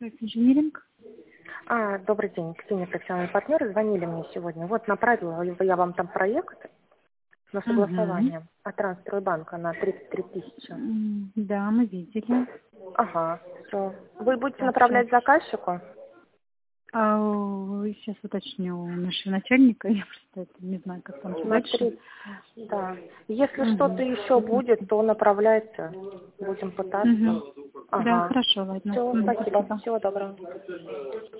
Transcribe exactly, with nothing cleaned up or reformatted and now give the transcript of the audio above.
Инжиниринг. А, добрый день, Ксения, профессиональный партнер. Звонили мне сегодня. Вот направила я вам там проект на Угу. согласование от Трансстройбанка на тридцать три тысячи. Да, мы видели. Ага, все. Вы будете Так, сейчас. направлять заказчику? А, сейчас уточню у нашего начальника. Я просто это не знаю, как там дальше. Смотри, да. Если что-то Угу. еще будет, то направляйте. Будем пытаться. Угу. Да, Ага. хорошо, ладно. Все, Мгм, спасибо. спасибо. Всего доброго.